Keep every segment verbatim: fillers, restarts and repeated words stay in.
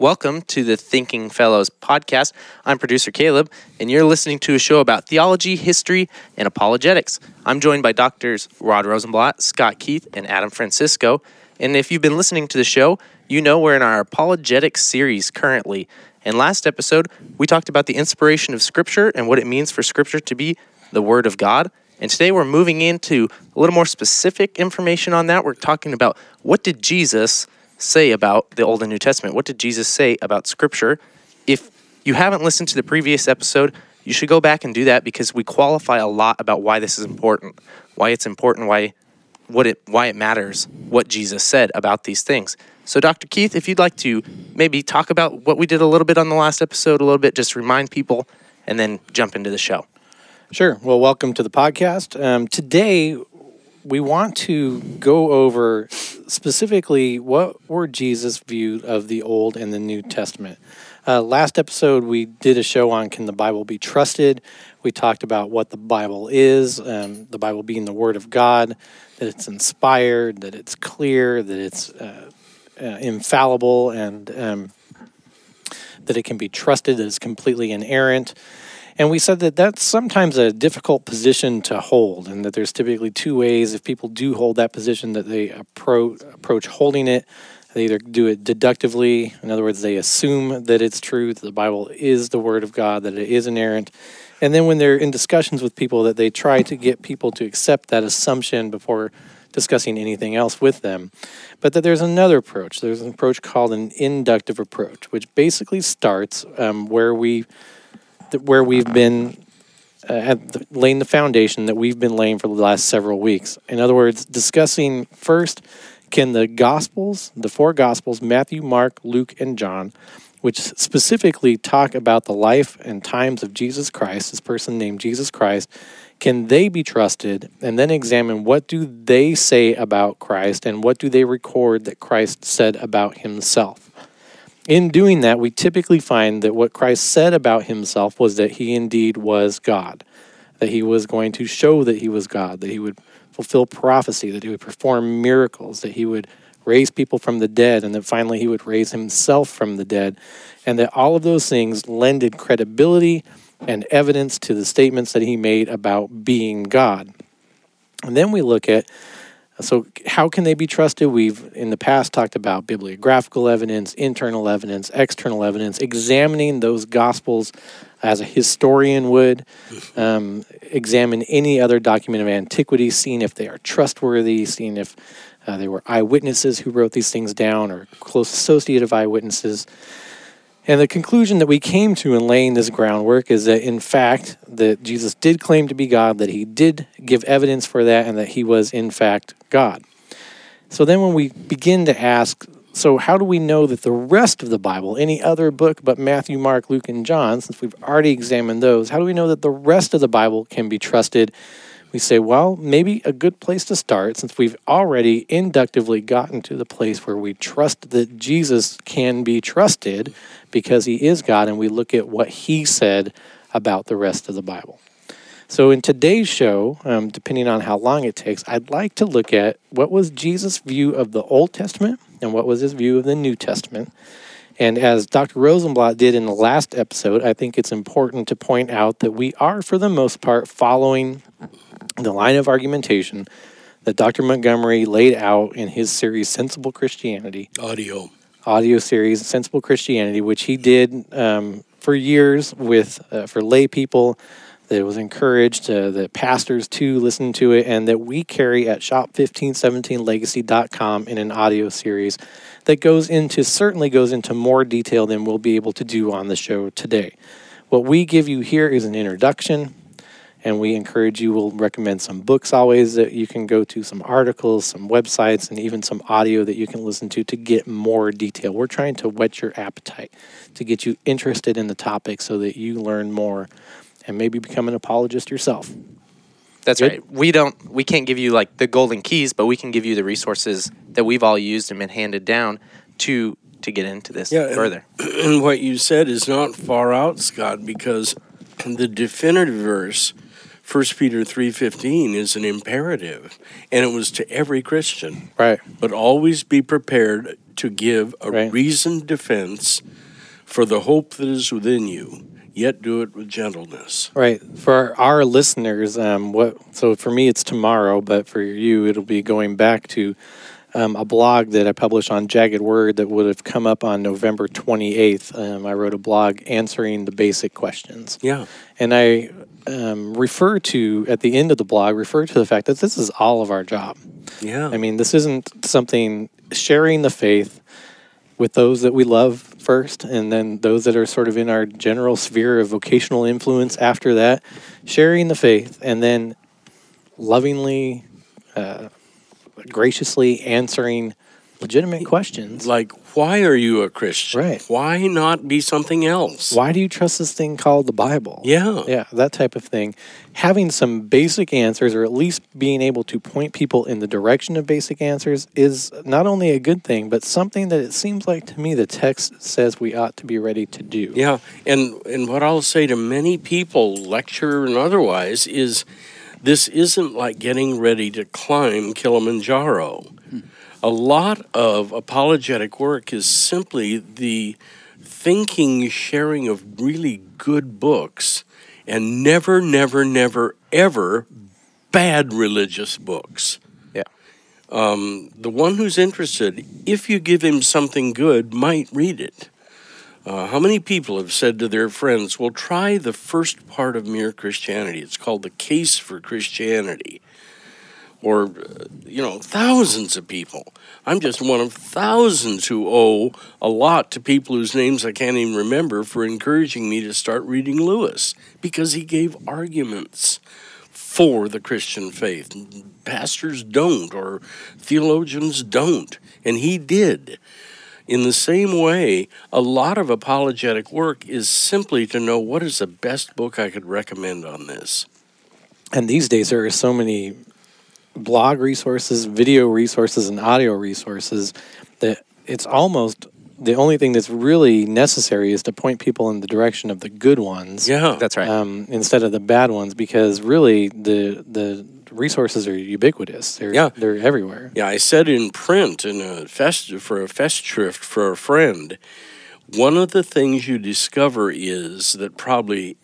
Welcome to the Thinking Fellows podcast. I'm producer Caleb, and you're listening to a show about theology, history, and apologetics. I'm joined by Doctors Rod Rosenblatt, Scott Keith, and Adam Francisco. And if you've been listening to the show, you know we're in our apologetics series currently. And last episode, we talked about the inspiration of Scripture and what it means for Scripture to be the Word of God. And today we're moving into a little more specific information on that. We're talking about what did Jesus say about the Old and New Testament? What did Jesus say about Scripture? If you haven't listened to the previous episode, you should go back and do that because we qualify a lot about why this is important, why it's important, why what it why it matters, what Jesus said about these things. So Doctor Keith, if you'd like to maybe talk about what we did a little bit on the last episode, a little bit, just remind people, and then jump into the show. Sure. Well, welcome to the podcast. Um, today, we want to go over specifically what were Jesus' view of the Old and the New Testament. Uh, last episode, we did a show on can the Bible be trusted. We talked about what the Bible is, um, the Bible being the Word of God, that it's inspired, that it's clear, that it's uh, uh, infallible, and um, that it can be trusted, that it's completely inerrant. And we said that that's sometimes a difficult position to hold, and that there's typically two ways. If people do hold that position, that they approach, approach holding it. They either do it deductively. In other words, they assume that it's true, that the Bible is the Word of God, that it is inerrant. And then when they're in discussions with people, that they try to get people to accept that assumption before discussing anything else with them. But that there's another approach. There's an approach called an inductive approach, which basically starts um, where we... where we've been uh, at the, laying the foundation that we've been laying for the last several weeks. In other words, discussing first, can the Gospels, the four Gospels, Matthew, Mark, Luke, and John, which specifically talk about the life and times of Jesus Christ, this person named Jesus Christ, can they be trusted? And then examine what do they say about Christ and what do they record that Christ said about himself. In doing that, we typically find that what Christ said about himself was that he indeed was God, that he was going to show that he was God, that he would fulfill prophecy, that he would perform miracles, that he would raise people from the dead, and that finally he would raise himself from the dead, and that all of those things lended credibility and evidence to the statements that he made about being God. And then we look at So how can they be trusted? We've, in the past, talked about bibliographical evidence, internal evidence, external evidence, examining those Gospels as a historian would, um, examine any other document of antiquity, seeing if they are trustworthy, seeing if uh, they were eyewitnesses who wrote these things down or close associate of eyewitnesses. And the conclusion that we came to in laying this groundwork is that, in fact, that Jesus did claim to be God, that he did give evidence for that, and that he was, in fact, God. So then when we begin to ask, so how do we know that the rest of the Bible, any other book but Matthew, Mark, Luke, and John, since we've already examined those, how do we know that the rest of the Bible can be trusted? We say, well, maybe a good place to start, since we've already inductively gotten to the place where we trust that Jesus can be trusted because he is God, and we look at what he said about the rest of the Bible. So in today's show, um, depending on how long it takes, I'd like to look at what was Jesus' view of the Old Testament and what was his view of the New Testament. And as Doctor Rosenblatt did in the last episode, I think it's important to point out that we are, for the most part, following the line of argumentation that Doctor Montgomery laid out in his series, Sensible Christianity. Audio. Audio series, Sensible Christianity, which he did um, for years with uh, for lay people, that it was encouraged, uh, that pastors too listen to it, and that we carry at shop fifteen seventeen legacy dot com in an audio series that goes into, certainly goes into more detail than we'll be able to do on the show today. What we give you here is an introduction, and we encourage you, we'll recommend some books always that you can go to, some articles, some websites, and even some audio that you can listen to to get more detail. We're trying to whet your appetite, to get you interested in the topic so that you learn more and maybe become an apologist yourself. That's Good? right. We don't, we can't give you like the golden keys, but we can give you the resources that we've all used and been handed down to to get into this yeah, further. And, and what you said is not far out, Scott, because the definitive verse, First Peter three fifteen, is an imperative, and it was to every Christian. Right. But always be prepared to give a Right. reasoned defense for the hope that is within you, yet do it with gentleness. Right. For our listeners, um, what? So for me, it's tomorrow, but for you, it'll be going back to um, a blog that I published on Jagged Word that would have come up on November twenty-eighth. Um, I wrote a blog answering the basic questions. Yeah. And I um, refer to, at the end of the blog, refer to the fact that this is all of our job. Yeah. I mean, this isn't something, sharing the faith with those that we love first, and then those that are sort of in our general sphere of vocational influence after that, sharing the faith, and then lovingly, uh, graciously answering legitimate questions. Like, why are you a Christian? Right. Why not be something else? Why do you trust this thing called the Bible? Yeah. Yeah, that type of thing. Having some basic answers, or at least being able to point people in the direction of basic answers, is not only a good thing, but something that it seems like to me the text says we ought to be ready to do. Yeah, and and what I'll say to many people, lecture and otherwise, is this isn't like getting ready to climb Kilimanjaro. A lot of apologetic work is simply the thinking, sharing of really good books, and never, never, never, ever bad religious books. Yeah. Um, the one who's interested, if you give him something good, might read it. Uh, how many people have said to their friends, well, try the first part of Mere Christianity. It's called The Case for Christianity. Or, uh, you know, thousands of people. I'm just one of thousands who owe a lot to people whose names I can't even remember for encouraging me to start reading Lewis, because he gave arguments for the Christian faith. Pastors don't, or theologians don't, and he did. In the same way, a lot of apologetic work is simply to know what is the best book I could recommend on this. And these days there are so many blog resources, video resources, and audio resources that it's almost the only thing that's really necessary is to point people in the direction of the good ones. Yeah, That's right. Um, instead of the bad ones, because really the the resources are ubiquitous. They're Yeah. they're everywhere. Yeah, I said in print in a fest for a festschrift for a friend, one of the things you discover is that probably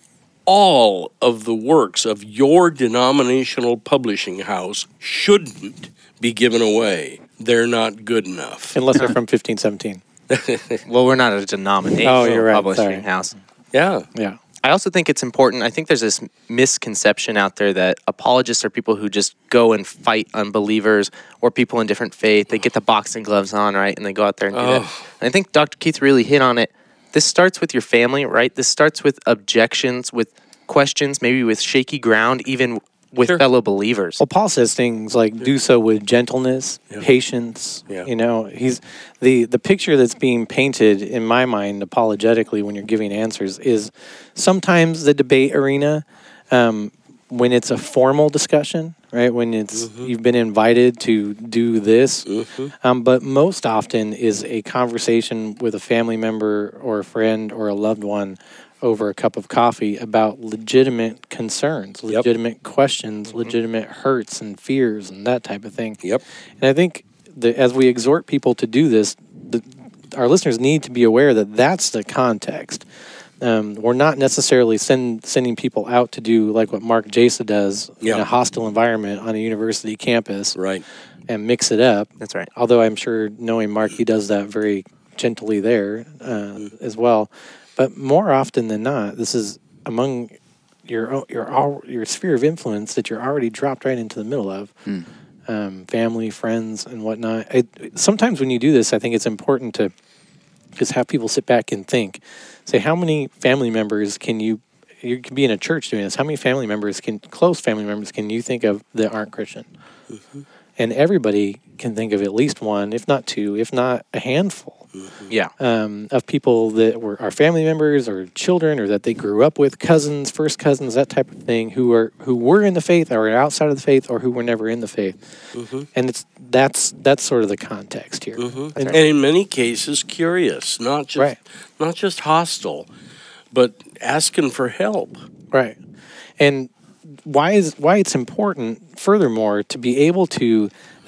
all of the works of your denominational publishing house shouldn't be given away. They're not good enough. Unless they're from fifteen seventeen. Well, we're not a denominational Oh, you're right. publishing Sorry. house. Yeah. Yeah. I also think it's important. I think there's this misconception out there that apologists are people who just go and fight unbelievers or people in different faith. They get the boxing gloves on, right, and they go out there and do that. Oh. And I think Doctor Keith really hit on it. This starts with your family, right? This starts with objections, with questions, maybe with shaky ground, even with Sure. fellow believers. Well, Paul says things like do so with gentleness, Yeah. patience. Yeah. You know, he's the the picture that's being painted in my mind apologetically when you're giving answers is sometimes the debate arena um, when it's a formal discussion, right? When it's Mm-hmm. you've been invited to do this, Mhm. um, but most often is a conversation with a family member or a friend or a loved one over a cup of coffee about legitimate concerns, Yep. legitimate questions, legitimate hurts and fears and that type of thing. Yep. And I think that as we exhort people to do this, the, our listeners need to be aware that that's the context. Um, we're not necessarily send, sending people out to do like what Mark Jasa does Yeah. in a hostile environment on a university campus Right. and mix it up. That's right. Although I'm sure knowing Mark, he does that very gently there uh, as well. But more often than not, this is among your o- your al- your sphere of influence that you're already dropped right into the middle of, um, family, friends, and whatnot. It, sometimes when you do this, I think it's important to just have people sit back and think. Say, how many family members can you? You can be in a church doing this. How many family members can close family members can you think of that aren't Christian? And everybody can think of at least one, if not two, if not a handful. Yeah. Um, of people that were our family members or children or that they grew up with, cousins, first cousins, that type of thing, who are who were in the faith or outside of the faith or who were never in the faith. And it's that's that's sort of the context here. Mhm. And- And in many cases, curious, not just Right. not just hostile, but asking for help. Right. And why is why it's important, furthermore, to be able to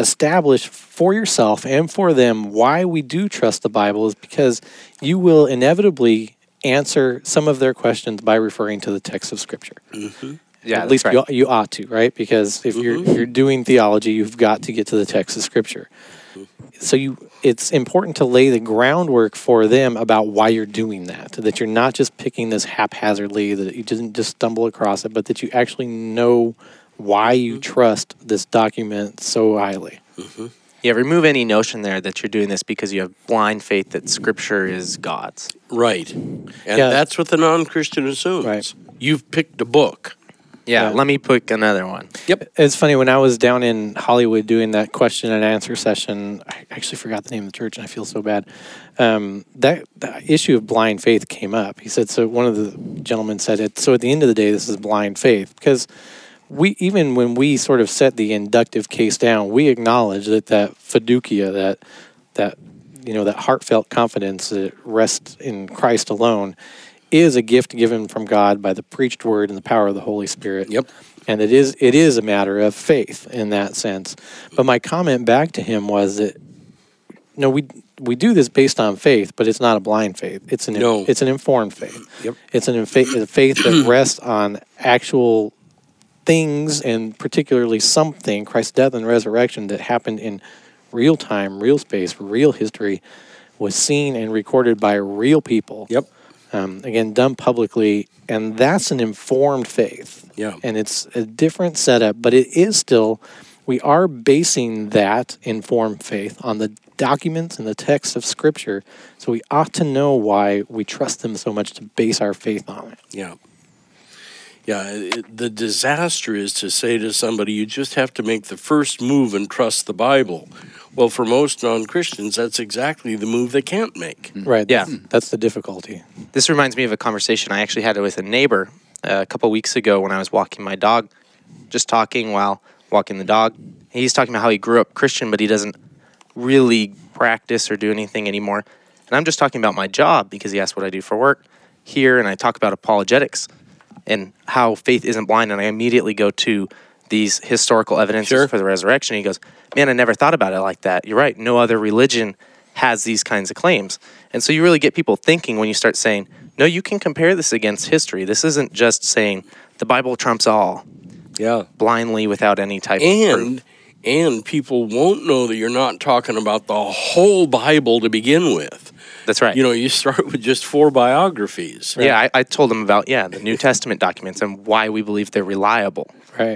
establish for yourself and for them why we do trust the Bible is because you will inevitably answer some of their questions by referring to the text of Scripture. Mm-hmm. Yeah, At least right. you, you ought to, right? Because if you're Mhm. you're doing theology, you've got to get to the text of Scripture. So you, it's important to lay the groundwork for them about why you're doing that. That you're not just picking this haphazardly, that you didn't just stumble across it, but that you actually know why you trust this document so highly. Yeah, remove any notion there that you're doing this because you have blind faith that Scripture is God's. Right. And Yeah. that's what the non-Christian assumes. Right. You've picked a book. Yeah, Yeah. let me pick another one. Yep. It's funny, when I was down in Hollywood doing that question and answer session, I actually forgot the name of the church and I feel so bad. Um, that, that issue of blind faith came up. He said, so one of the gentlemen said, it, so at the end of the day, this is blind faith. Because we, even when we sort of set the inductive case down, we acknowledge that that fiducia, that, that, you know, that heartfelt confidence that rests in Christ alone is a gift given from God by the preached word and the power of the Holy Spirit. Yep. And it is it is a matter of faith in that sense. But my comment back to him was that no, we we do this based on faith, but it's not a blind faith. It's an No. it's an informed faith. Yep. It's an infa- a faith that rests on actual things, and particularly something, Christ's death and resurrection, that happened in real time, real space, real history, was seen and recorded by real people. Yep. Um, again, done publicly, and that's an informed faith. Yeah. And it's a different setup, but it is still, we are basing that informed faith on the documents and the text of Scripture, so we ought to know why we trust them so much to base our faith on it. Yeah. Yeah, it, the disaster is to say to somebody, you just have to make the first move and trust the Bible. Well, for most non-Christians, that's exactly the move they can't make. Right. Yeah. That's, that's the difficulty. This reminds me of a conversation I actually had with a neighbor uh, a couple weeks ago when I was walking my dog, just talking while walking the dog. He's talking about how he grew up Christian, but he doesn't really practice or do anything anymore. And I'm just talking about my job because he asked what I do for work here, and I talk about apologetics and how faith isn't blind, and I immediately go to these historical evidences Sure. for the resurrection. He goes, man, I never thought about it like that. You're right. No other religion has these kinds of claims. And so you really get people thinking when you start saying, no, you can compare this against history. This isn't just saying the Bible trumps all Yeah. blindly without any type of And proof. and people won't know that you're not talking about the whole Bible to begin with. That's right. You know, you start with just four biographies. Yeah, I, I told him about, yeah, the New Testament documents and why we believe they're reliable. Right.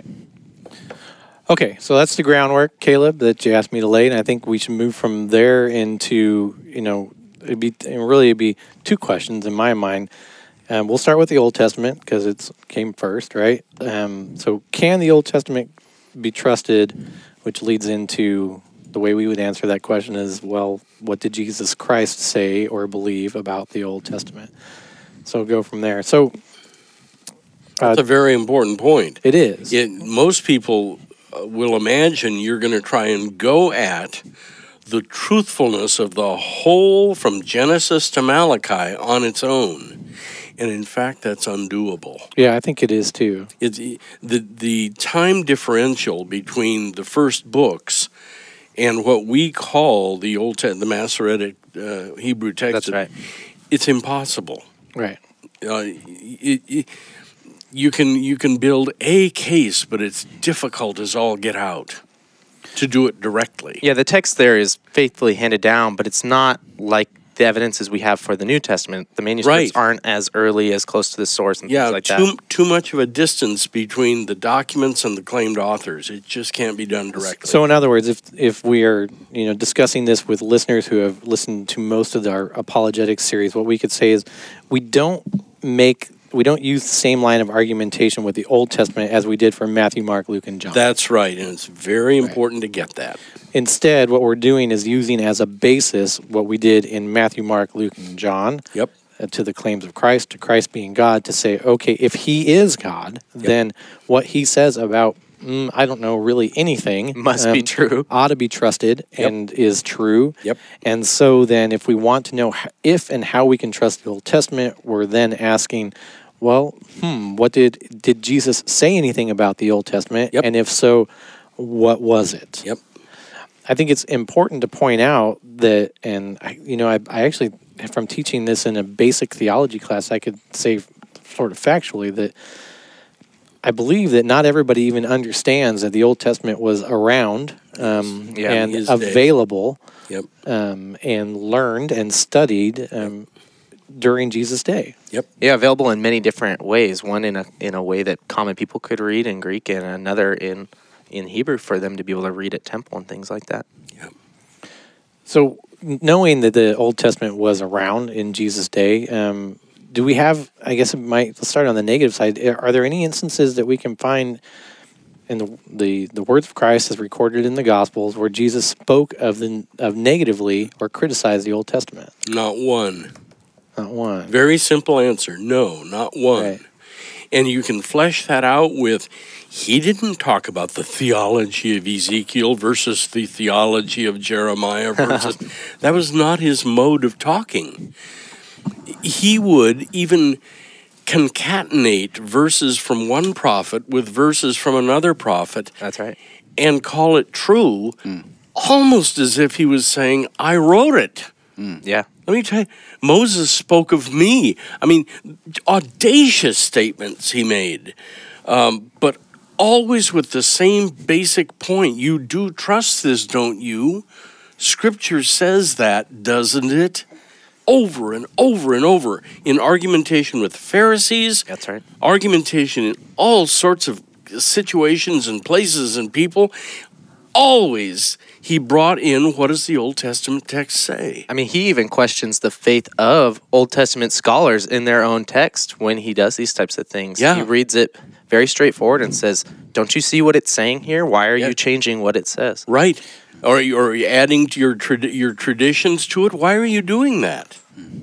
Okay, so that's the groundwork, Caleb, that you asked me to lay, and I think we should move from there into, you know, it'd be and really it'd be two questions in my mind. Um, we'll start with the Old Testament because it came first, right? Um, so, can the Old Testament be trusted? Which leads into the way we would answer that question is, well, what did Jesus Christ say or believe about the Old Testament? So, go from there. So, That's a very important point. it is. It, most people uh, will imagine you're going to try and go at the truthfulness of the whole from Genesis to Malachi on its own. And in fact, that's undoable. Yeah, I think it is too. It's, the, the time differential between the first books and what we call the Old Te- the Masoretic uh, Hebrew text, That's right. it's impossible. Right. Uh, it, it, you can you can build a case, but it's difficult as all get out to do it directly. Yeah, the text there is faithfully handed down, but it's not like the evidences we have for the New Testament. The manuscripts Right. aren't as early, as close to the source and Yeah, things like too that. too much of a distance between the documents and the claimed authors. It just can't be done directly. So, in other words, if if we are you know discussing this with listeners who have listened to most of our apologetics series, what we could say is we don't make we don't use the same line of argumentation with the Old Testament as we did for Matthew, Mark, Luke, and John. That's right, and it's very important to get that. Instead, what we're doing is using as a basis what we did in Matthew, Mark, Luke, and John. Yep. uh, To the claims of Christ, to Christ being God, to say, okay, if He is God, then what He says about mm, I don't know really anything Must be true. ought to be trusted and is true. Yep. And so then, if we want to know h- if and how we can trust the Old Testament, we're then asking, well, hmm, what did did Jesus say anything about the Old Testament? Yep. And if so, what was it? Yep. I think it's important to point out that, and I, you know, I, I actually, from teaching this in a basic theology class, I could say sort of factually that I believe that not everybody even understands that the Old Testament was around um, Yeah, and in his day. available Yep. um, and learned and studied um, during Jesus' day. Yep. Yeah, available in many different ways. One in a in a way that common people could read in Greek, and another in in Hebrew for them to be able to read at temple and things like that. Yep. So, knowing that the Old Testament was around in Jesus' day, um, do we have, I guess it might, let's start on the negative side. Are there any instances that we can find in the the, the words of Christ as recorded in the Gospels where Jesus spoke of the of negatively or criticized the Old Testament? Not one. Not one. Very simple answer. No, not one. Right. And you can flesh that out with, he didn't talk about the theology of Ezekiel versus the theology of Jeremiah versus, that was not his mode of talking. He would even concatenate verses from one prophet with verses from another prophet That's right. and call it true, almost as if he was saying, I wrote it. Yeah. Let me tell you, Moses spoke of me. I mean, audacious statements he made, um, but always with the same basic point. You do trust this, don't you? Scripture says that, doesn't it? Over and over and over in argumentation with Pharisees. That's right. Argumentation in all sorts of situations and places and people. Always he brought in, what does the Old Testament text say? I mean, he even questions the faith of Old Testament scholars in their own text when he does these types of things. Yeah. He reads it very straightforward and says, don't you see what it's saying here? Why are Yeah. you changing what it says? Right. Or you- or you adding to your trad- your traditions to it? Why are you doing that?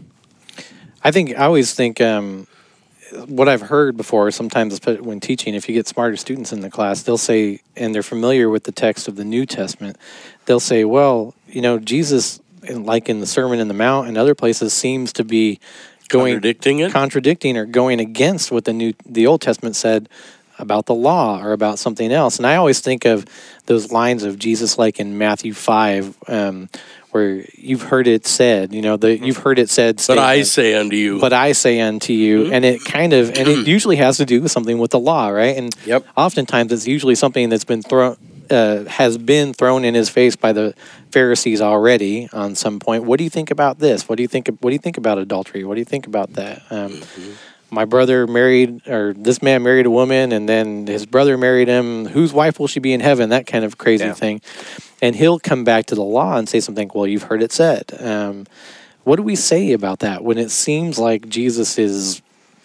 I think I always think um, what I've heard before. Sometimes espe- when teaching, if you get smarter students in the class, they'll say, and they're familiar with the text of the New Testament, they'll say, "Well, you know, Jesus, in- like in the Sermon on the Mount and other places, seems to be going Contradicting it? contradicting or going against what the new the Old Testament said about the law or about something else." And I always think of those lines of Jesus, like in Matthew five. Um, where you've heard it said, you know, the you've heard it said. But I statement, say unto you. but I say unto you, and it kind of, and it usually has to do with something with the law, right? And Yep. oftentimes it's usually something that's been thrown, uh, has been thrown in his face by the Pharisees already on some point. What do you think about this? What do you think? What do you think about adultery? What do you think about that? Um, My brother married, or this man married a woman, and then his brother married him. Whose wife will she be in heaven? That kind of crazy Yeah. thing. And he'll come back to the law and say something, well, you've heard it said. Um, what do we say about that when it seems like Jesus is,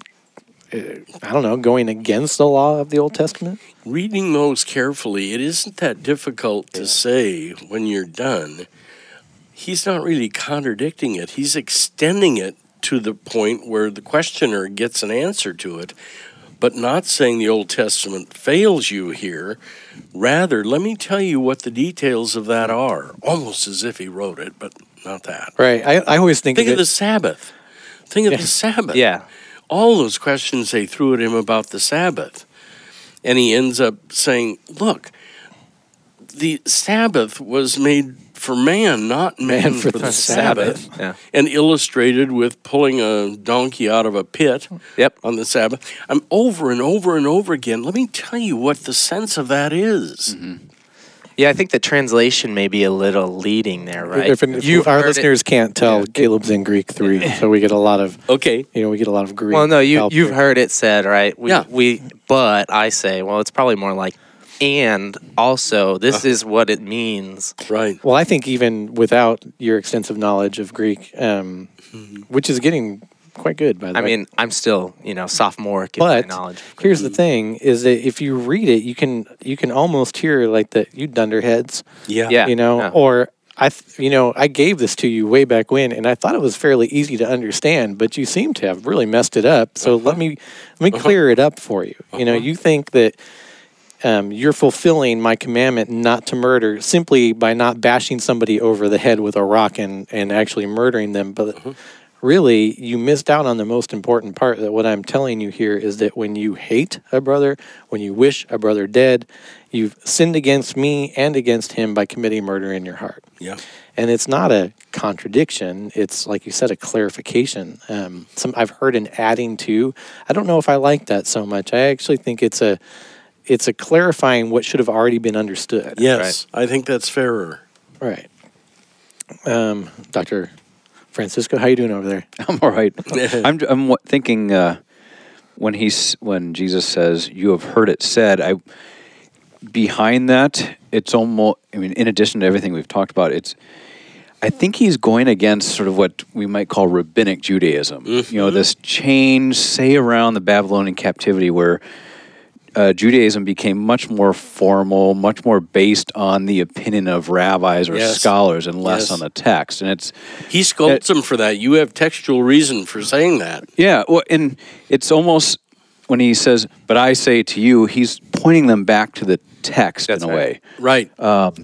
uh, I don't know, going against the law of the Old Testament? Reading those carefully, it isn't that difficult to say when you're done. He's not really contradicting it. He's extending it to the point where the questioner gets an answer to it, but not saying the Old Testament fails you here. Rather, let me tell you what the details of that are, almost as if he wrote it, but not that. Right. I, I always think, Think of of it, the Sabbath. Think of the Sabbath. Yeah. All those questions they threw at him about the Sabbath. And he ends up saying, look, the Sabbath was made for man, not man, for for, the the Sabbath. Sabbath. Yeah. And illustrated with pulling a donkey out of a pit Yep. on the Sabbath. I'm over and over and over again. Let me tell you what the sense of that is. Yeah, I think the translation may be a little leading there, right? if, if You've our heard it- listeners can't tell, Yeah. Caleb's in Greek three, so we get a lot of, Okay. you know, we get a lot of Greek. Well, no, you help you've there. heard it said, right? We, Yeah. We, but I say, well, it's probably more like, and also, this is what it means. Right. Well, I think even without your extensive knowledge of Greek, um, which is getting quite good, by the I way. mean, I'm still, you know, sophomoric in but my knowledge. here's the thing: is that if you read it, you can you can almost hear like the you dunderheads, Yeah. Yeah. you know, yeah. or I, th- you know, I gave this to you way back when, and I thought it was fairly easy to understand, but you seem to have really messed it up. So let me let me clear it up for you. You know, you think that. Um, you're fulfilling my commandment not to murder simply by not bashing somebody over the head with a rock and, and actually murdering them. But really, you missed out on the most important part. That what I'm telling you here is that when you hate a brother, when you wish a brother dead, you've sinned against me and against him by committing murder in your heart. Yeah. And it's not a contradiction. It's, like you said, a clarification. Um, some I've heard an adding to. I don't know if I like that so much. I actually think it's a it's a clarifying what should have already been understood. Yes, right. I think that's fairer. Right. Um, Doctor Francisco, how you doing over there? I'm all right. I'm I'm thinking uh, when he's when Jesus says, "You have heard it said," I behind that, it's almost. I mean, in addition to everything we've talked about, it's. I think he's going against sort of what we might call rabbinic Judaism. Mm-hmm. You know, this change, say around the Babylonian captivity, where uh, Judaism became much more formal, much more based on the opinion of rabbis or yes. scholars, and less yes. on the text. And it's he scolds them for that. You have textual reason for saying that. Yeah, well, and it's almost when he says, "But I say to you," he's pointing them back to the text That's in a right. way. Right. Um,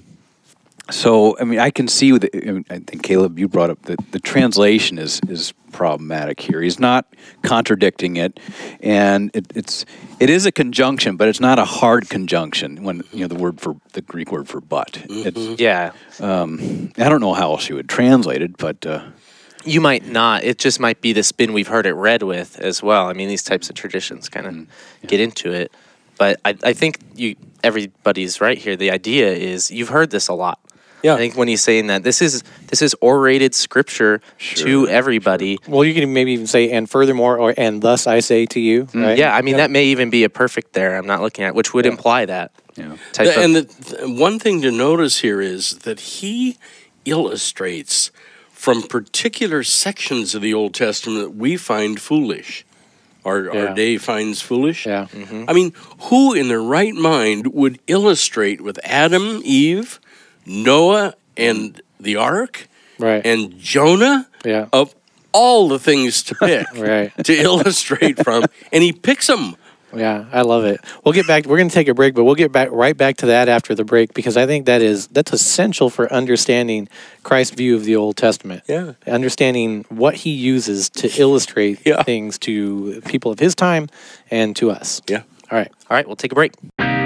So, I mean, I can see, with the, I, mean, I think, Caleb, you brought up that the translation is, is problematic here. He's not contradicting it, and it, it's it is a conjunction, but it's not a hard conjunction. When you know the word for the Greek word for "but," Mm-hmm. it's, Yeah. um, I don't know how else you would translate it, but uh, You might not. It just might be the spin we've heard it read with as well. I mean, these types of traditions kind of Mm, yeah. get into it. But I, I think you everybody's right here. The idea is you've heard this a lot. Yeah. I think when he's saying that this is this is orated scripture Sure, to everybody. Well, you can maybe even say, "And furthermore," or "And thus I say to you." Right? Yeah, I mean that may even be a perfect there. I'm not looking at, which would Yeah. imply that yeah. type The- of. and the, th- one thing to notice here is that he illustrates from particular sections of the Old Testament that we find foolish. Our, Yeah. our day finds foolish. Yeah. Mhm. I mean, who in their right mind would illustrate with Adam, Eve, Noah, and the ark, Right. and Jonah, Yeah. of all the things to pick Right. to illustrate from, and he picks them. Yeah, I love it. We'll get back. We're going to take a break, but we'll get back right back to that after the break because I think that is that's essential for understanding Christ's view of the Old Testament. Yeah. Understanding what he uses to illustrate Yeah. things to people of his time and to us. Yeah. All right. All right, we'll take a break.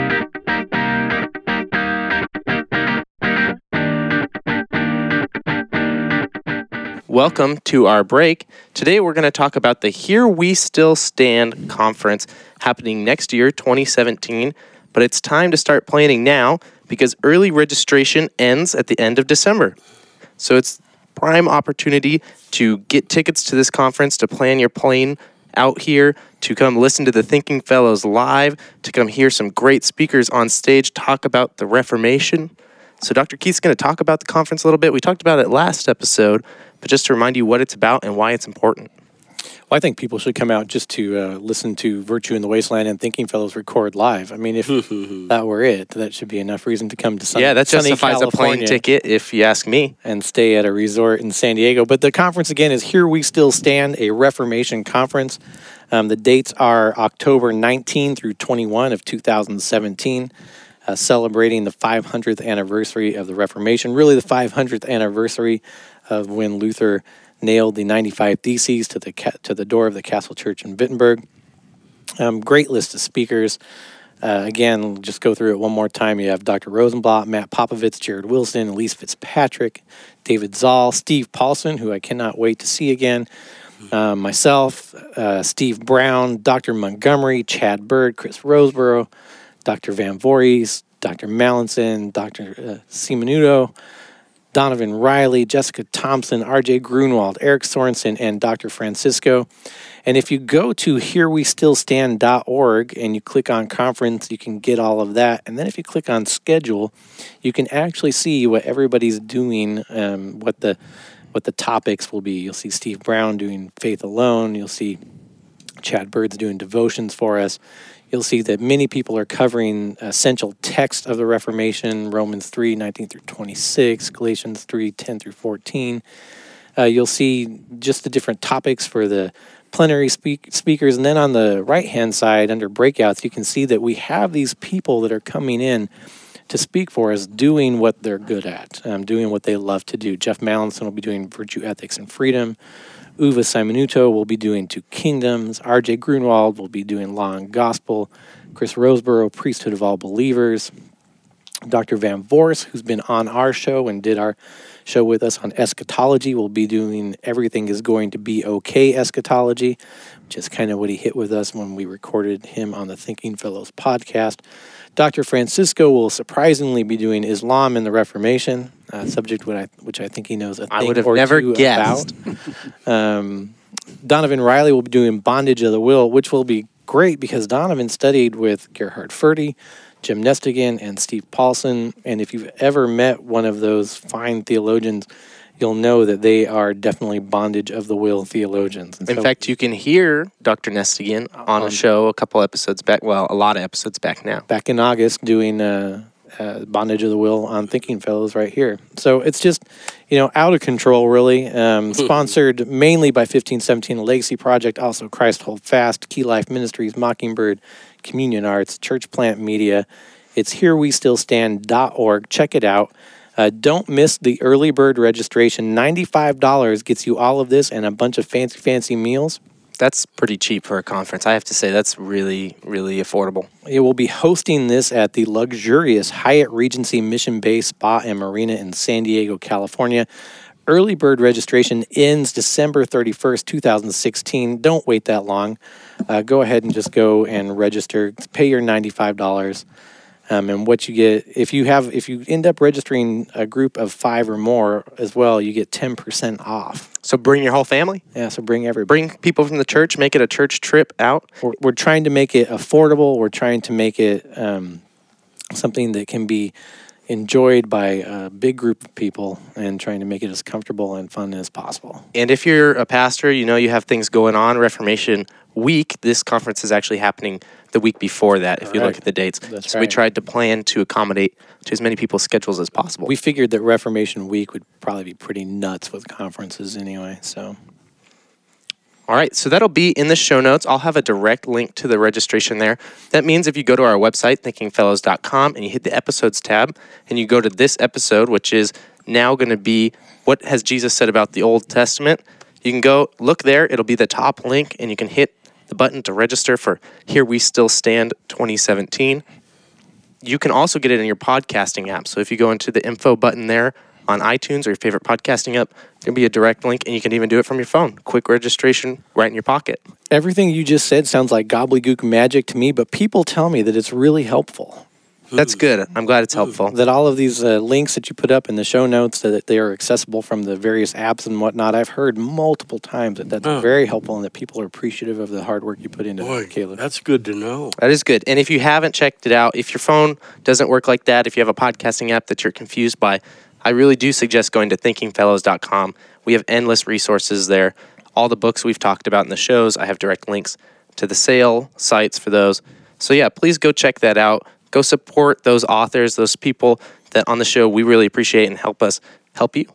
Welcome to our break. Today we're going to talk about the Here We Still Stand conference happening next year, twenty seventeen. But it's time to start planning now because early registration ends at the end of December. So it's prime opportunity to get tickets to this conference, to plan your plane out here, to come listen to the Thinking Fellows live, to come hear some great speakers on stage talk about the Reformation. So Doctor Keith's going to talk about the conference a little bit. We talked about it last episode, but just to remind you what it's about and why it's important. Well, I think people should come out just to uh, listen to Virtue in the Wasteland and Thinking Fellows record live. I mean, if that were it, that should be enough reason to come to sunny, yeah, that sunny justifies a plane California ticket, if you ask me. and stay at a resort in San Diego. But the conference, again, is Here We Still Stand, a Reformation conference. Um, the dates are October nineteenth through twenty-first of two thousand seventeen, uh, celebrating the five hundredth anniversary of the Reformation, really the five hundredth anniversary of when Luther nailed the ninety-five Theses to the ca- to the door of the Castle Church in Wittenberg. Um, great list of speakers. Uh, again, just go through it one more time. You have Doctor Rosenblatt, Matt Popovitz, Jared Wilson, Elise Fitzpatrick, David Zoll, Steve Paulson, who I cannot wait to see again, uh, myself, uh, Steve Brown, Doctor Montgomery, Chad Bird, Chris Roseborough, Doctor Van Voorhees, Doctor Mallinson, Doctor Uh, Simonuto, Donovan Riley, Jessica Thompson, R J Grunwald, Eric Sorensen, and Doctor Francisco. And if you go to here we still stand dot org and you click on conference, you can get all of that. And then if you click on schedule, you can actually see what everybody's doing, um, what the what the topics will be. You'll see Steve Brown doing Faith Alone. You'll see Chad Bird's doing devotions for us. You'll see that many people are covering essential text of the Reformation, Romans three, nineteen through twenty-six, Galatians three, ten through fourteen. Uh, you'll see just the different topics for the plenary speak- speakers. And then on the right-hand side, under breakouts, you can see that we have these people that are coming in to speak for us, doing what they're good at, um, doing what they love to do. Jeff Mallinson will be doing Virtue, Ethics, and Freedom. Uwe Simonuto will be doing Two Kingdoms. R J Grunwald will be doing Law and Gospel. Chris Roseborough, Priesthood of All Believers. Doctor Van Voors, who's been on our show and did our show with us on eschatology, will be doing Everything is Going to Be Okay Eschatology, which is kind of what he hit with us when we recorded him on the Thinking Fellows podcast. Doctor Francisco will surprisingly be doing Islam and the Reformation, a subject which I, which I think he knows a thing I would have or never two guessed. about. um, Donovan Riley will be doing Bondage of the Will, which will be great because Donovan studied with Gerhard Forde, Jim Nestigan, and Steve Paulson. And if you've ever met one of those fine theologians, you'll know that they are definitely bondage of the will theologians. And In so, fact, you can hear Doctor Nestigan on a show a couple episodes back, well, a lot of episodes back now. back in August doing uh, uh, Bondage of the Will on Thinking Fellows right here. So it's just, you know, out of control, really. Um, sponsored mainly by fifteen seventeen Legacy Project, also Christ Hold Fast, Key Life Ministries, Mockingbird, Communion Arts, Church Plant Media. It's here we still stand dot org. Check it out. Uh, don't miss the early bird registration. ninety-five dollars gets you all of this and a bunch of fancy, fancy meals. That's pretty cheap for a conference. I have to say that's really, really affordable. It will be hosting this at the luxurious Hyatt Regency Mission Bay Spa and Marina in San Diego, California. Early bird registration ends December thirty-first, twenty sixteen. Don't wait that long. Uh, go ahead and just go and register. Pay your ninety-five dollars. Um, and what you get, if you have, if you end up registering a group of five or more as well, you get ten percent off. So bring your whole family. Yeah, so bring everybody. Bring people from the church. Make it a church trip out. We're, we're trying to make it affordable. We're trying to make it um, something that can be enjoyed by a big group of people and trying to make it as comfortable and fun as possible. And if you're a pastor, you know you have things going on. Reformation Week, this conference is actually happening the week before that, if you Right. look at the dates. That's so we right. tried to plan to accommodate to as many people's schedules as possible. We figured that Reformation Week would probably be pretty nuts with conferences anyway, so... All right, so that'll be in the show notes. I'll have a direct link to the registration there. That means if you go to our website, thinking fellows dot com, and you hit the episodes tab, and you go to this episode, which is now going to be What Has Jesus Said About the Old Testament, you can go look there. It'll be the top link, and you can hit the button to register for Here We Still Stand twenty seventeen. You can also get it in your podcasting app. So if you go into the info button there on iTunes or your favorite podcasting app, there'll be a direct link, and you can even do it from your phone. Quick registration right in your pocket. Everything you just said sounds like gobbledygook magic to me, but people tell me that it's really helpful. That's good. I'm glad it's helpful. That all of these uh, links that you put up in the show notes, that they are accessible from the various apps and whatnot. I've heard multiple times that that's Oh. very helpful and that people are appreciative of the hard work you put into Boy, it, Caleb. that's good to know. That is good. And if you haven't checked it out, if your phone doesn't work like that, if you have a podcasting app that you're confused by, I really do suggest going to thinking fellows dot com. We have endless resources there. All the books we've talked about in the shows, I have direct links to the sale sites for those. So yeah, please go check that out. Go support those authors, those people that on the show we really appreciate and help us help you.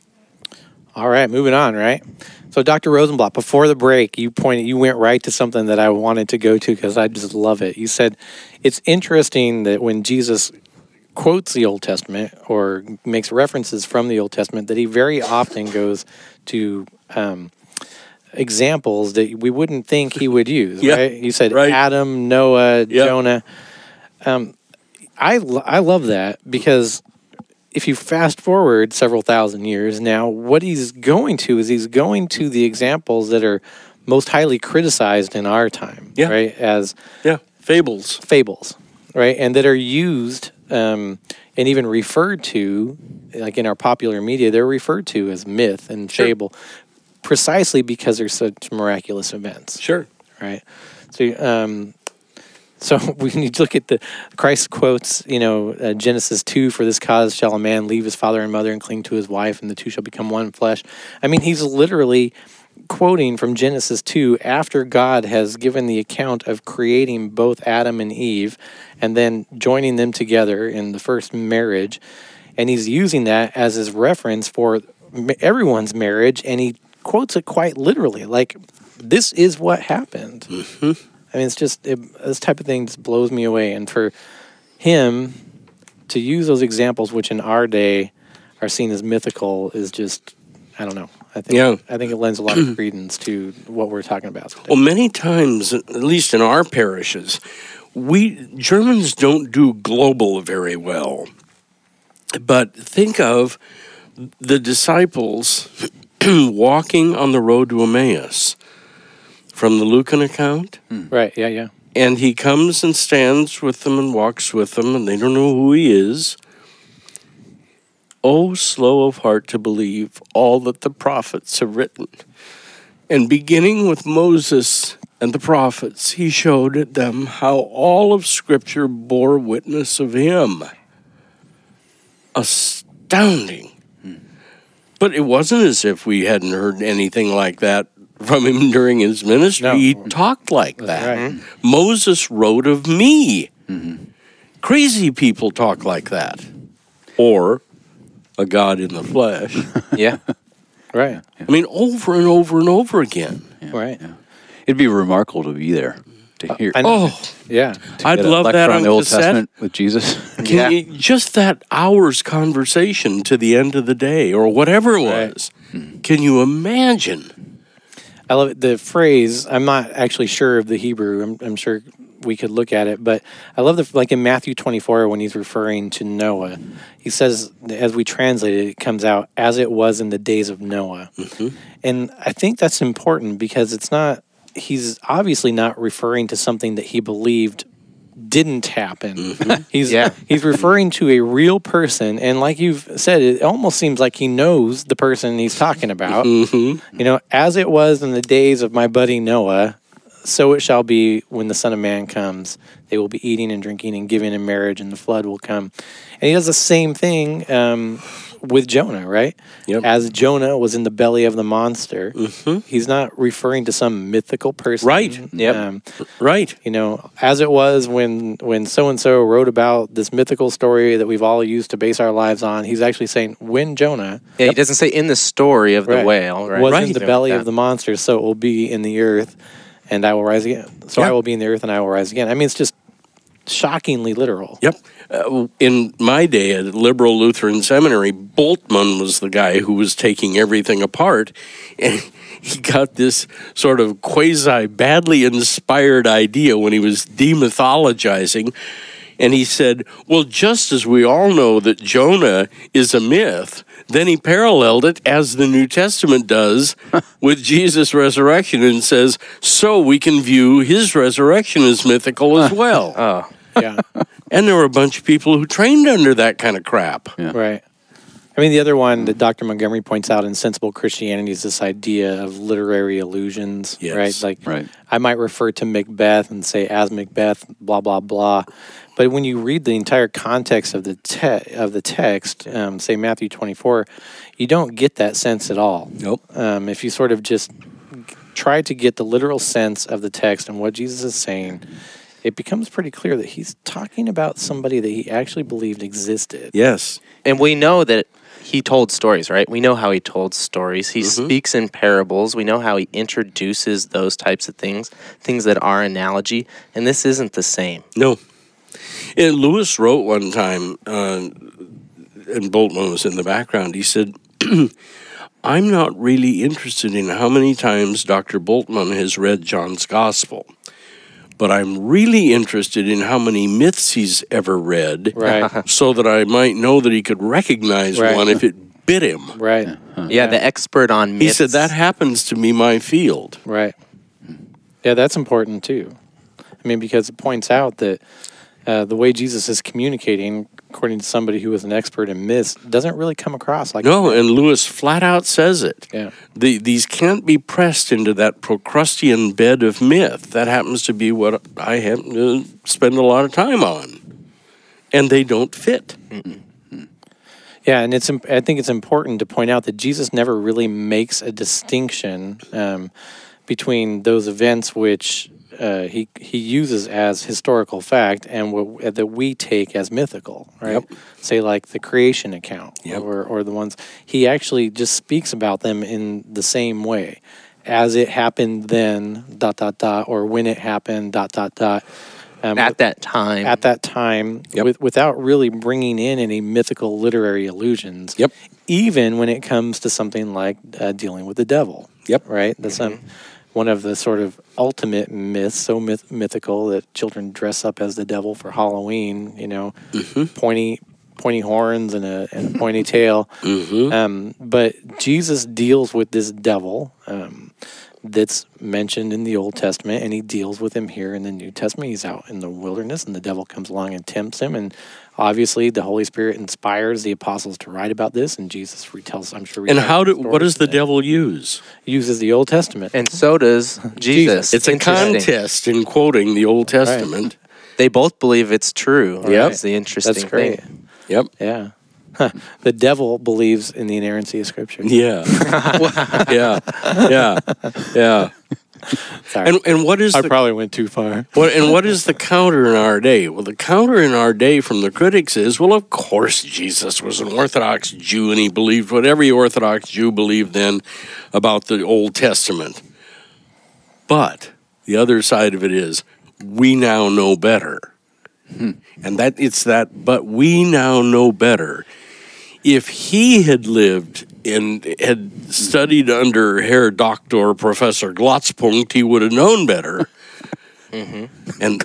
All right, moving on, right? So, Doctor Rosenblatt, before the break, you pointed, you went right to something that I wanted to go to because I just love it. You said it's interesting that when Jesus quotes the Old Testament or makes references from the Old Testament, that he very often goes to um, examples that we wouldn't think he would use. Yeah, right? You said right. Adam, Noah, Yeah. Jonah. Um, I lo- I love that because if you fast forward several thousand years now, what he's going to is he's going to the examples that are most highly criticized in our time, Yeah. right? As Yeah, fables. fables, right? And that are used um, and even referred to, like in our popular media, they're referred to as myth and Sure. fable precisely because they're such miraculous events, Sure. right? So, um, so when you look at the Christ quotes, you know, uh, Genesis two, for this cause shall a man leave his father and mother and cling to his wife, and the two shall become one flesh. I mean, he's literally quoting from Genesis two after God has given the account of creating both Adam and Eve and then joining them together in the first marriage. And he's using that as his reference for ma- everyone's marriage, and he quotes it quite literally, like, this is what happened. Mm-hmm. I mean, it's just, it, this type of thing just blows me away. And for him to use those examples, which in our day are seen as mythical, is just I don't know. I think Yeah. I think it lends a lot of credence to what we're talking about today. Well, many times, at least in our parishes, we Germans don't do global very well. But think of the disciples walking on the road to Emmaus from the Lucan account. Right? Yeah, yeah. And he comes and stands with them and walks with them, and they don't know who he is. Oh, slow of heart to believe all that the prophets have written. And beginning with Moses and the prophets, he showed them how all of Scripture bore witness of him. Astounding. But it wasn't as if we hadn't heard anything like that from him during his ministry. No. He talked like that. Right. Moses wrote of me. Mm-hmm. Crazy people talk like that. Or a God in the flesh. Yeah. Right. I mean, over and over and over again. Right. It'd be remarkable to be there to hear. I know. Oh, Yeah. I'd get a love lecture that on on the Old cassette. Testament with Jesus. Can Yeah. you, just that hour's conversation to the end of the day or whatever it Right. was. Can you imagine? I love it. The phrase, I'm not actually sure of the Hebrew. I'm, I'm sure we could look at it, but I love the, like in Matthew twenty-four, when he's referring to Noah, he says, as we translate it, it comes out, as it was in the days of Noah. Mm-hmm. And I think that's important because it's not, he's obviously not referring to something that he believed didn't happen. Mm-hmm. He's Yeah. he's referring to a real person, and like you've said, it almost seems like he knows the person he's talking about. Mm-hmm. You know, as it was in the days of my buddy Noah, so it shall be when the Son of Man comes. They will be eating and drinking and giving in marriage, and the flood will come. And he does the same thing um, with Jonah, right? Yep. As Jonah was in the belly of the monster, Mhm. he's not referring to some mythical person. Right. Yep. Um, Right. you know, as it was when when so and so wrote about this mythical story that we've all used to base our lives on. He's actually saying when Jonah Yeah, he doesn't say in the story of the Right. whale, right? was in Right. the belly of the monster, so it will be in the earth, and I will rise again. So Yeah. I will be in the earth, and I will rise again. I mean, it's just shockingly literal. Yep. Uh, in my day at Liberal Lutheran Seminary, Boltman was the guy who was taking everything apart, and he got this sort of quasi badly inspired idea when he was demythologizing. And he said, well, just as we all know that Jonah is a myth, then he paralleled it, as the New Testament does, with Jesus' resurrection and says, so we can view his resurrection as mythical as well. Oh, Yeah, And there were a bunch of people who trained under that kind of crap. Yeah. right. I mean, the other one that Doctor Montgomery points out in Sensible Christianity is this idea of literary illusions, Yes. right? Like, Right. I might refer to Macbeth and say as Macbeth, blah blah blah, but when you read the entire context of the te- of the text, um, say Matthew twenty-four, you don't get that sense at all. Nope. Um, if you sort of just try to get the literal sense of the text and what Jesus is saying, it becomes pretty clear that he's talking about somebody that he actually believed existed. Yes. and we know that he told stories, right? We know how he told stories. He Mhm. speaks in parables. We know how he introduces those types of things, things that are analogy, and this isn't the same. No. And Lewis wrote one time, uh, and Boltman was in the background, he said, I'm not really interested in how many times Doctor Boltman has read John's Gospel, but I'm really interested in how many myths he's ever read, Right. so that I might know that he could recognize Right. one if it bit him. Right. Yeah, the expert on myths. He said, that happens to be my field. Right. Yeah, that's important too. I mean, because it points out that uh, the way Jesus is communicating, according to somebody who is an expert in myths, doesn't really come across like No, and Lewis flat out says it. yeah, The, these can't be pressed into that Procrustean bed of myth. That happens to be what I happen to spend a lot of time on. And they don't fit. yeah, and it's im- I think it's important to point out that Jesus never really makes a distinction um, between those events which uh, he he uses as historical fact and what that we take as mythical, right? Yep. Say like the creation account, Yep. or or the ones he actually just speaks about them in the same way, as it happened then, dot dot dot, or when it happened, dot dot dot. um, at that time. at that time Yep. with, without really bringing in any mythical literary allusions. Yep. Even when it comes to something like uh, dealing with the devil. Yep. Right? That's um, one of the sort of ultimate myths, so myth- mythical that children dress up as the devil for Halloween, you know, pointy pointy horns and a, and a pointy tail. Mm-hmm. Um, but Jesus deals with this devil um, that's mentioned in the Old Testament, and he deals with him here in the New Testament. He's out in the wilderness, and the devil comes along and tempts him. And obviously, the Holy Spirit inspires the apostles to write about this, and Jesus retells, I'm sure. And retells how do stories what does the today. devil use? Uses the Old Testament. and so does Jesus. It's a Interesting. contest in quoting the Old Testament. They both believe it's true. Yep. That's the interesting That's great. thing. Yep. Yeah. Huh. The devil believes in the inerrancy of Scripture. Yeah. yeah. Yeah. Yeah. Sorry. And and what is I the probably went too far. what and what is the counter in our day? Well, the counter in our day from the critics is, well, of course Jesus was an Orthodox Jew and he believed what every Orthodox Jew believed then about the Old Testament. But the other side of it is, we now know better. And that it's that, but we now know better. If he had lived and had studied under Herr Doctor Professor Glotzpunkt, he would have known better. And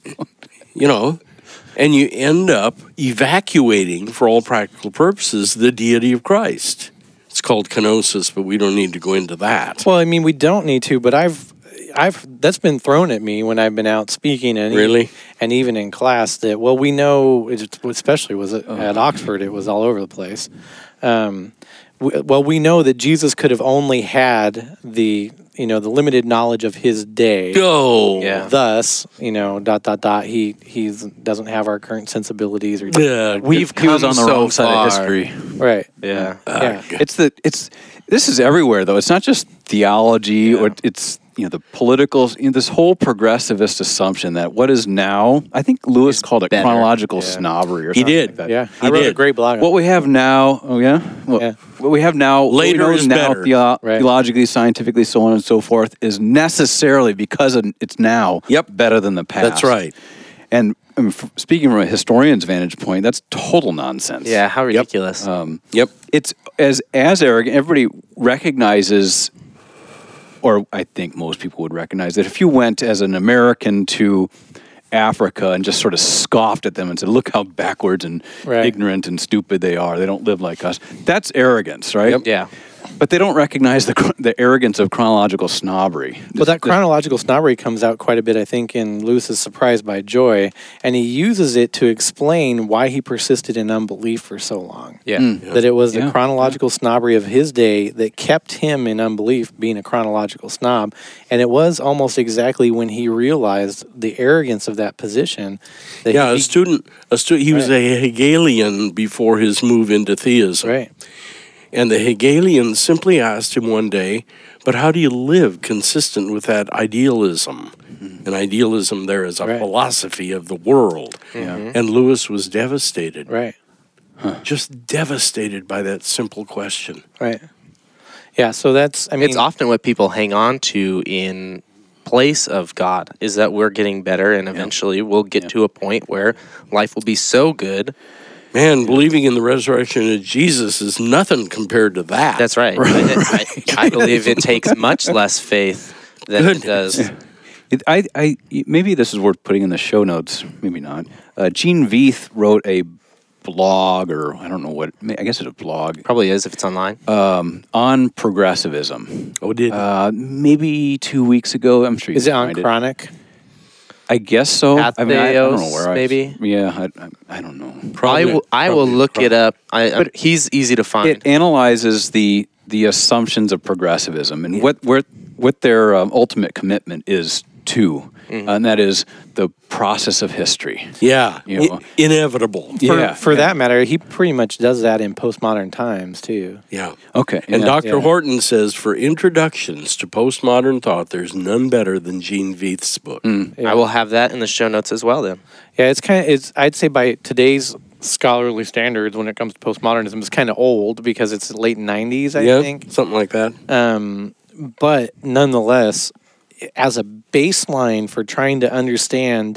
you know, and you end up evacuating, for all practical purposes, the deity of Christ. It's called kenosis, but we don't need to go into that. Well, I mean, we don't need to, but I've, I've that's been thrown at me when I've been out speaking and Really? and even in class that well, we know, it, especially was it, at Oxford, it was all over the place. Um, we, well, we know that Jesus could have only had the you know the limited knowledge of his day. Go. Yeah. Thus, you know, dot dot dot. He he doesn't have our current sensibilities or Yeah. We've He was come on the so wrong side far. of history. right. Yeah. Yeah. It's the it's this is everywhere though. It's not just theology or it's you know the political you know, this whole progressivist assumption that what is now I think Lewis called it better. chronological Yeah. snobbery or He something did. like that. Yeah, He I wrote a did. great blog. on What we have now, oh yeah, what, Yeah. what we have now, what we Later know is now, better. theo- Right. theologically, scientifically, so on and so forth, is necessarily because of, it's now Yep. better than the past. That's right. And I mean, f- speaking from a historian's vantage point, that's total nonsense. Yeah. How ridiculous. Um, Yep. it's as as arrogant. Everybody recognizes, or I think most people would recognize that if you went as an American to Africa and just sort of scoffed at them and said, "Look how backwards and Right. ignorant and stupid they are. They don't live like us." That's arrogance, right? Yep. yeah. But they don't recognize the chron- the arrogance of chronological snobbery. Well, that chronological snobbery comes out quite a bit, I think, in Lewis's Surprised by Joy, and he uses it to explain why he persisted in unbelief for so long. Yeah. That it was the Yeah. chronological snobbery of his day that kept him in unbelief, being a chronological snob, and it was almost exactly when he realized the arrogance of that position. That Yeah, he, a student, a stu- he was a Hegelian before his move into theism. right. And the Hegelians simply asked him one day, but how do you live consistent with that idealism? And idealism there is a Right. philosophy of the world. And Lewis was devastated, Right. just devastated by that simple question. Right. Yeah. So that's. I mean, It's often what people hang on to in place of God is that we're getting better and eventually we'll get to a point where life will be so good. Man, believing in the resurrection of Jesus is nothing compared to that. That's right. I, I, I believe it takes much less faith than it does. It, I, I, maybe this is worth putting in the show notes. Maybe not. Uh, Gene Veith wrote a blog, or I don't know what. I guess it's a blog Probably is if it's online. on progressivism. Oh, did Uh, maybe two weeks ago. I'm sure you is it can on find Chronic? I guess so. I mean, I, I don't know Atheos, where I maybe? Yeah, I, I, I don't know. I will, I will probably- look it up. I, I, he's easy to find. It analyzes the the assumptions of progressivism and what what what their um, ultimate commitment is to, and that is the process of history. Yeah, You know. I- inevitable. For, Yeah, for yeah. that matter, he pretty much does that in postmodern times too. Yeah. Okay, And yeah. Doctor yeah. Horton says for introductions to postmodern thought, there's none better than Gene Veith's book. Yeah. I will have that in the show notes as well then. Yeah, it's kind of it's. I'd say by today's scholarly standards, when it comes to postmodernism, it's kind of old because it's late nineties, I yeah, think. something like that. Um, but nonetheless, as a baseline for trying to understand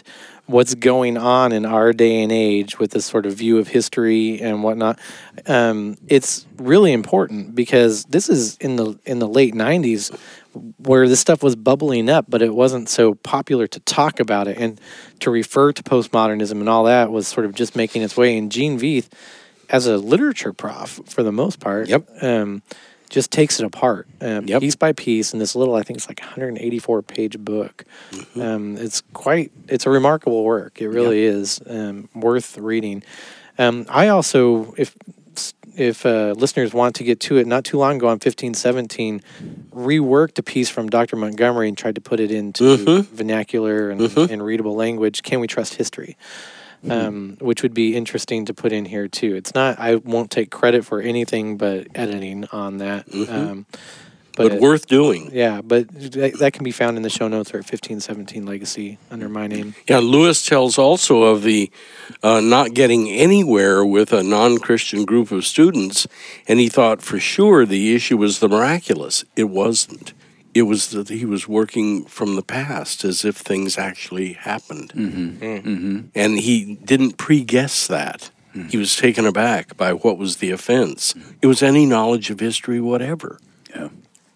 what's going on in our day and age with this sort of view of history and whatnot, um, it's really important because this is in the in the late nineties where this stuff was bubbling up, but it wasn't so popular to talk about it, and to refer to postmodernism and all that was sort of just making its way. And Gene Veith, as a literature prof for the most part, Yep. um, just takes it apart um, Yep. piece by piece in this little, I think it's like one hundred eighty-four page book. Mm-hmm. Um, it's quite, it's a remarkable work. It really is um, worth reading. Um, I also, if if uh, listeners want to get to it, not too long ago on fifteen seventeen, reworked a piece from Doctor Montgomery and tried to put it into Mhm. vernacular and, Mhm. and readable language. Can we trust history? Um, which would be interesting to put in here too. It's not, I won't take credit for anything but editing on that. Mhm. Um, But, it- worth doing. yeah, but that, that can be found in the show notes or at fifteen seventeen Legacy under my name. Yeah, Lewis tells also of the uh, not getting anywhere with a non-Christian group of students, and he thought for sure the issue was the miraculous. It wasn't. It was that he was working from the past as if things actually happened. Mm-hmm. Mm-hmm. And he didn't pre-guess that. Mm. He was taken aback by what was the offense. It was any knowledge of history, whatever. Yeah.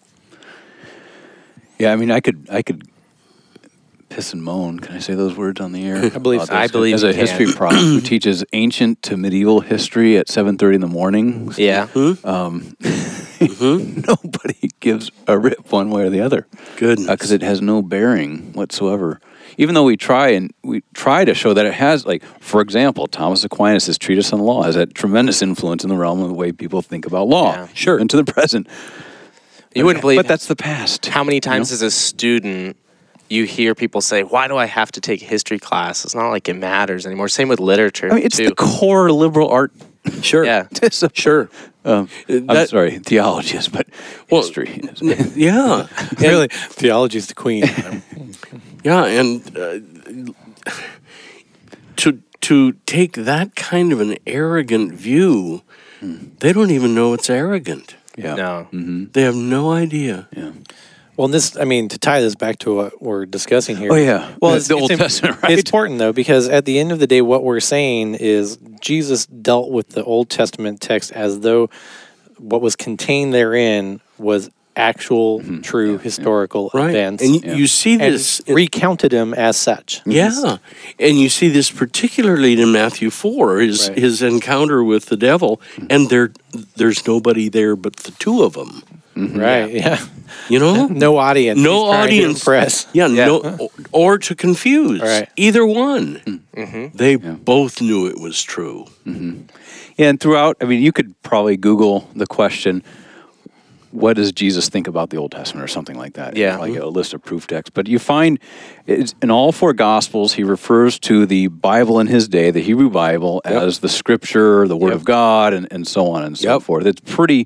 Yeah, I mean, I could, I could piss and moan. Can I say those words on the air? I believe About so. this? I believe As you a can. history prof who teaches ancient to medieval history at seven thirty in the morning. Yeah. Um, Mm-hmm. nobody gives a rip one way or the other Goodness. because it has no bearing whatsoever. Even though we try and we try to show that it has, like, for example, Thomas Aquinas' treatise on law has had tremendous influence in the realm of the way people think about law, Yeah. Sure. and to the present. You wouldn't believe but that's the past. how many times you as a student you hear people say, why do I have to take a history class? It's not like it matters anymore. Same with literature, know? I mean, it's too. the core liberal art. Sure. Yeah. discipline. Sure. Um, I'm That- sorry, theology is, but Well, history is. N- yeah. Really, theology's the queen. Yeah, and uh, to to take that kind of an arrogant view, they don't even know it's arrogant. Yeah. No. Mm-hmm. They have no idea. Yeah. Well, this, I mean, to tie this back to what we're discussing here. Oh, yeah. Well, The- it's, the it's Old im- Testament, right? It's important, though, because at the end of the day, what we're saying is Jesus dealt with the Old Testament text as though what was contained therein was actual, true, historical Right. events. And you, Yeah. you see and this. in- recounted them as such. yeah. And you see this particularly in Matthew four, his, Right. his encounter with the devil, and there there's nobody there but the two of them. Right, yeah. You know? No audience. No He's trying to audience. impress. Yeah, Yeah. no, or to confuse. Right. Either one. Mm-hmm. They both knew it was true. Yeah, and throughout, I mean, you could probably Google the question, what does Jesus think about the Old Testament or something like that? Yeah. Like a list of proof texts. But you find it's, in all four Gospels, he refers to the Bible in his day, the Hebrew Bible, Yep. as the Scripture, the Word Yep. of God, and, and so on and so Yep. forth. It's pretty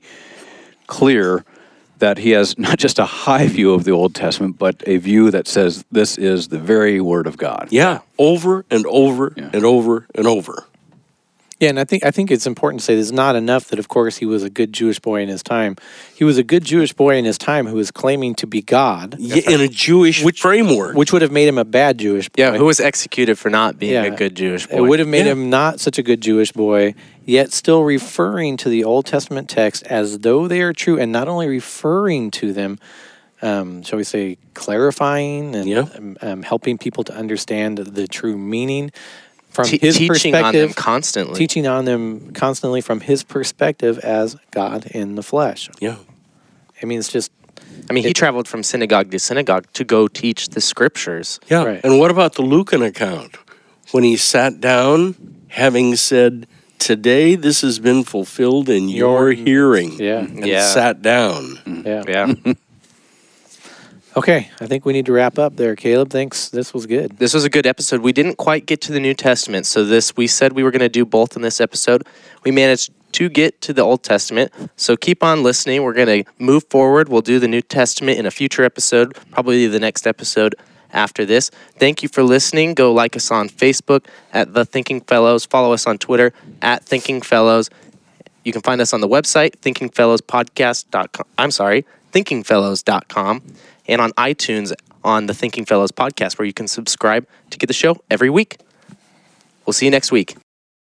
clear that he has not just a high view of the Old Testament, but a view that says this is the very Word of God. Yeah, over and over Yeah. and over and over. Yeah, and I think I think it's important to say there's not enough that, of course, he was a good Jewish boy in his time. He was a good Jewish boy in his time who was claiming to be God, Yeah, in a Jewish framework. which would have made him a bad Jewish boy. Yeah, who was executed for not being Yeah. a good Jewish boy. It would have made Yeah. him not such a good Jewish boy, yet still referring to the Old Testament text as though they are true, and not only referring to them, um, shall we say, clarifying and Yeah. um, um, helping people to understand the true meaning from Te- his teaching on them perspective, constantly. teaching on them constantly from his perspective as God in the flesh. yeah. I mean, it's just I mean, he It- traveled from synagogue to synagogue to go teach the scriptures. Yeah. Right. And what about the Lucan account? When he sat down, having said, today this has been fulfilled in your, Your- hearing. yeah, And Yeah. sat down. yeah. Yeah. Okay, I think we need to wrap up there, Caleb. Thanks. This was good. This was a good episode. We didn't quite get to the New Testament, so this we said we were going to do both in this episode. We managed to get to the Old Testament, so keep on listening. We're going to move forward. We'll do the New Testament in a future episode, probably the next episode after this. Thank you for listening. Go like us on Facebook at The Thinking Fellows. Follow us on Twitter at Thinking Fellows. You can find us on the website, thinking fellows podcast dot com. I'm sorry, thinking fellows dot com. And on iTunes on the Thinking Fellows podcast, where you can subscribe to get the show every week. We'll see you next week.